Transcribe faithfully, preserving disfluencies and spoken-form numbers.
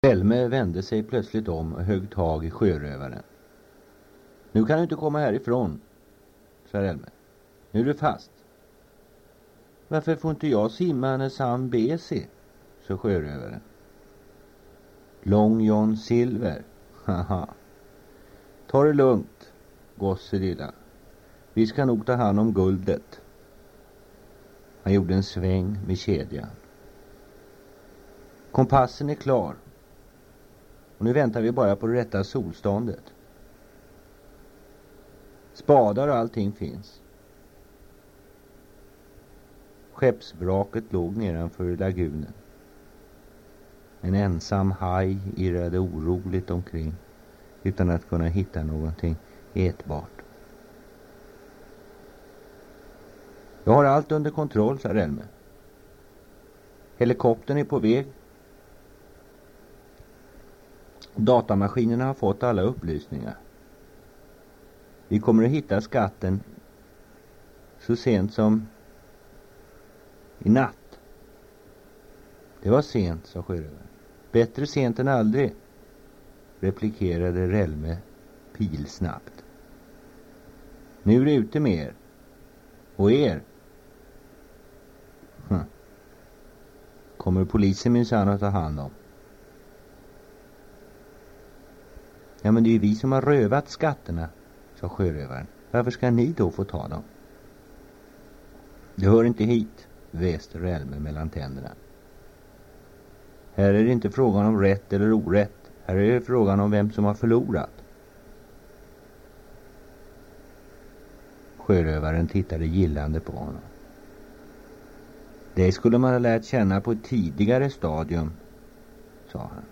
Helme vände sig plötsligt om och högg tag i sjörövaren. Nu kan du inte komma härifrån, sa Helme. Nu är du fast. Varför får inte jag simma när Sam ber sig, sa sjörövaren. Long John Silver, haha. Ta det lugnt, gosse lilla. Vi ska nog ta hand om guldet. Han gjorde en sväng med kedjan. Kompassen är klar. Och nu väntar vi bara på det rätta solståndet. Spadar och allting finns. Skeppsvraket låg nedanför lagunen. En ensam haj irrade oroligt omkring utan att kunna hitta någonting ätbart. Jag har allt under kontroll, sa Helme. Helikoptern är på väg. Datamaskinerna har fått alla upplysningar. Vi kommer att hitta skatten så sent som i natt. Det var sent, sa sjörövaren. Bättre sent än aldrig, replikerade Relme pilsnabbt. Nu är det ute med er. Och er. Hm. Kommer polisen minsann att ta hand om. Ja, men det är ju vi som har rövat skatterna, sa sjörövaren. Varför ska ni då få ta dem? Det hör inte hit, väste Relme mellan tänderna. Här är det inte frågan om rätt eller orätt. Här är det frågan om vem som har förlorat. Sjörövaren tittade gillande på honom. Det skulle man ha lärt känna på ett tidigare stadium, sa han.